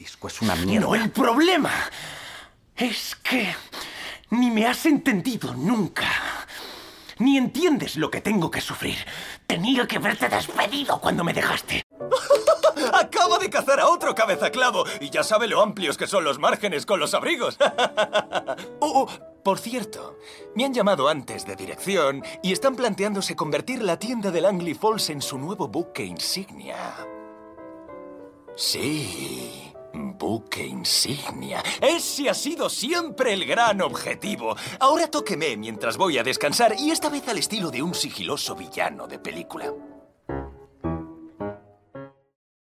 disco es una mierda. No, el problema es que ni me has entendido nunca. Ni entiendes lo que tengo que sufrir. Tenía que haberte despedido cuando me dejaste. Acaba de cazar a otro cabezaclavo y ya sabe lo amplios que son los márgenes con los abrigos. Por cierto, me han llamado antes de dirección y están planteándose convertir la tienda de Langley Falls en su nuevo buque insignia. Sí, buque insignia. Ese ha sido siempre el gran objetivo. Ahora tóqueme mientras voy a descansar y esta vez al estilo de un sigiloso villano de película.